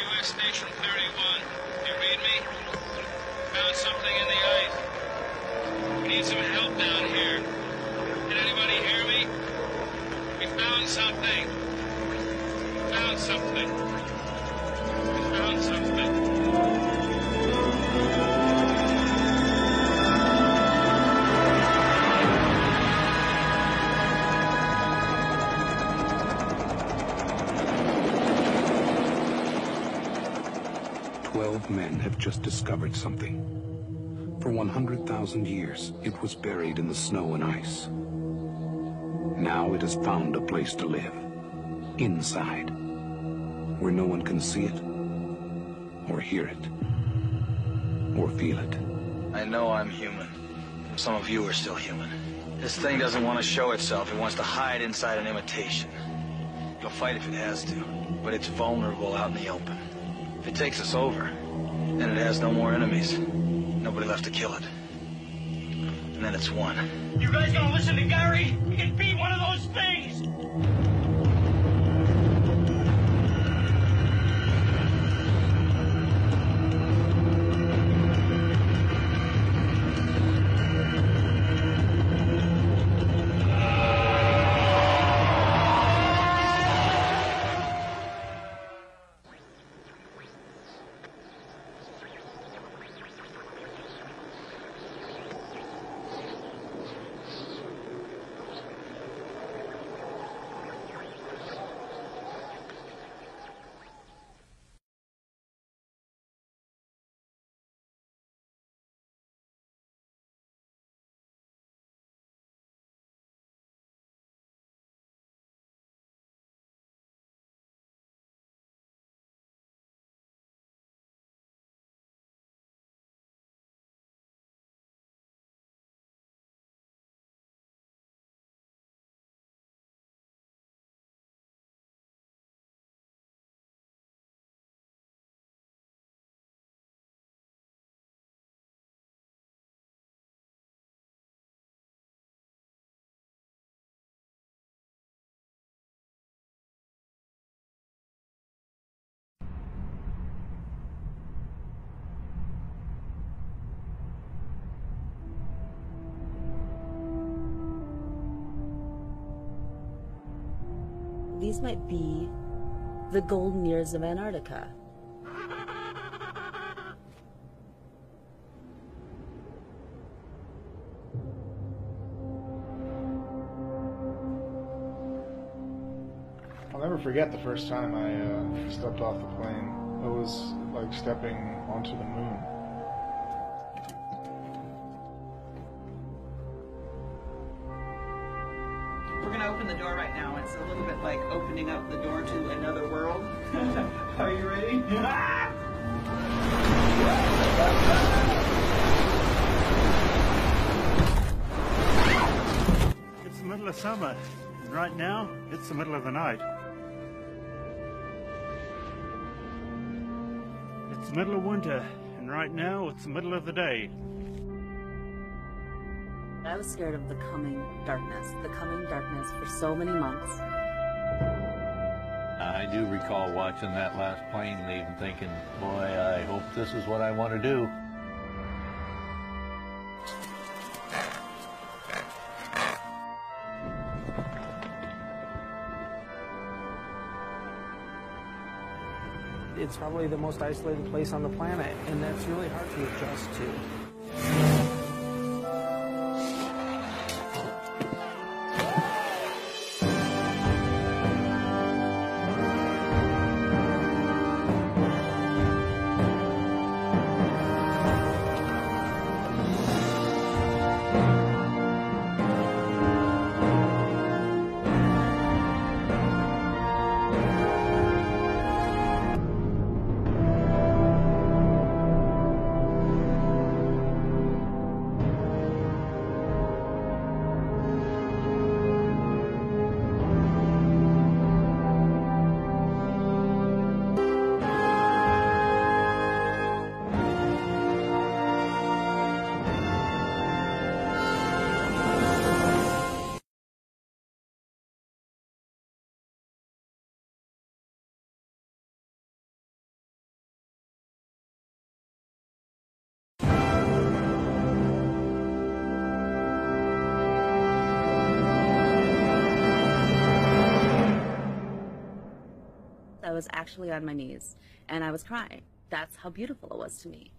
US Station 31. You read me? Found something in the ice. We need some help down here. Can anybody hear me? We found something. Found something. We found something. 12 men have just discovered something. For 100,000 years, it was buried in the snow and ice. Now it has found a place to live. Inside. Where no one can see it, or hear it, or feel it. I know I'm human. Some of you are still human. This thing doesn't want to show itself. It wants to hide inside an imitation. It'll fight if it has to, but it's vulnerable out in the open. If it takes us over, then it has no more enemies. Nobody left to kill it. And then it's won. You guys gonna listen to Gary? He can beat one of those things! These might be the golden years of Antarctica. I'll never forget the first time I stepped off the plane. It was like stepping onto the moon. We're going to open the door right now. It's a little bit like opening up the door to another world. Are you ready? It's the middle of summer, and right now, it's the middle of the night. It's the middle of winter, and right now, it's the middle of the day. I was scared of the coming darkness for so many months. I do recall watching that last plane leave and thinking, boy, I hope this is what I want to do. It's probably the most isolated place on the planet, and that's really hard to adjust to. I was actually on my knees and I was crying. That's how beautiful it was to me.